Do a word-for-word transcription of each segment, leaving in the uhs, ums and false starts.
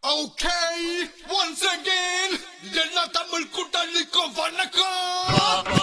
Okay, once again, எல்லா தமிழ் கூட்டாளிக்கும் வணக்கம்.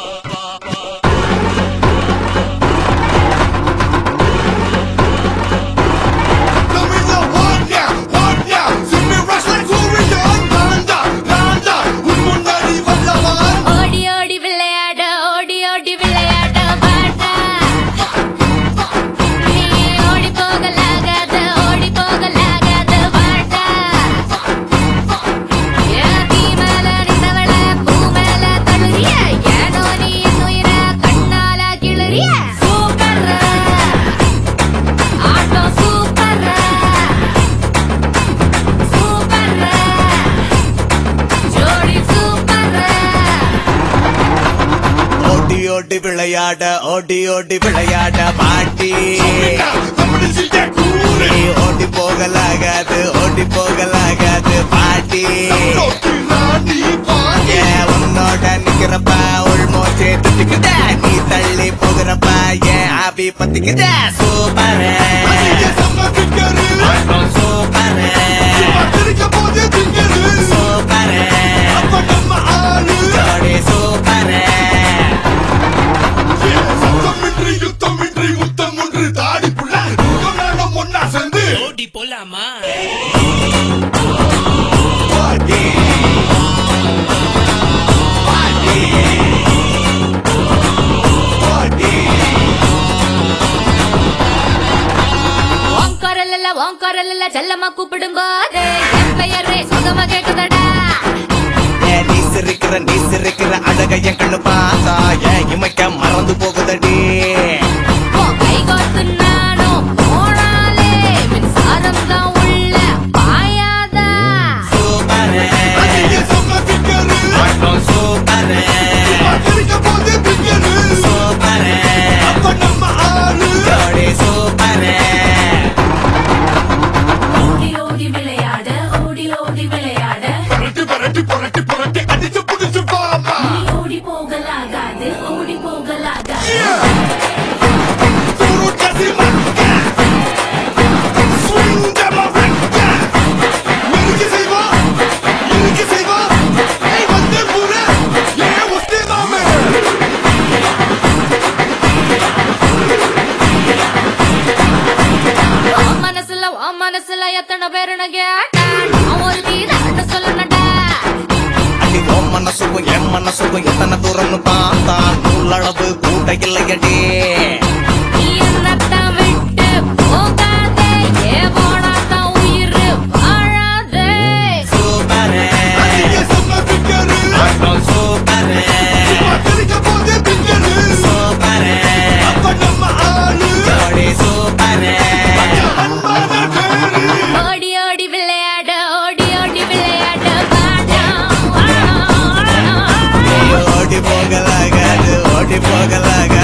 ஓடி விளையாட ஓடி ஓடி விளையாட பாட்டி ஓடி போகலாகாது ஓடி போகலாகாது பாட்டி உன்னோட நிக்கிறப்ப உள்மோச்சே துட்டிக்குத நீ தள்ளி போகிறப்ப ஏன் ஆபி பத்திக்குத சூப்பர் சூப்பர் சூப்பர் ஜோடி சூப்பர் ஓடி போலாமா ஓங்கரல்ல செல்லமா கூப்பிடும் போது என் பெயரே சுகமா கேட்குதடா நீ சிரிக்கிற நீ சிரிக்கிற அழக என் கண்ணு பார்த்தா ஏன் இமைக்க மறந்து போகுதடி கை கோர்த்து நானும் போனாலே மின்சாரம் தான் உள்ள பாயாதா சூப்பர் சூப்பர் சூப்பர் ஜோடி சூப்பர் ஓடி ஓடி விளையாட ஓடி ஓடி விளையாட புரட்டி புரட்டி புரட்டி புரட்டி அடிச்சு புடிச்சு பாமா ஓடி போகலாகாது ஓடி போகலாகாது மனசுல ஓ மனசுல எத்தனை பேருன கேட்டா நான் ஒரு வீர சொல்லணும்டா அடி ஓ மனசுக்கும் என் மனசுக்கும் எத்தனை தூரம்னு பார்த்தா நூலளவு கூட்ட இல்லையடி நீ என்னத்தான் விட்டு போகாதே ஏ போனாதான் உயிர் வாழாதே சூப்பர் சூப்பர் சூப்பர் ஜோடி சூப்பர் ஓடி ஓடி விளையாட ஓடி ஓடி விளையாட வாடா ஓடி போகலாகாது ஓடி போகலாகாது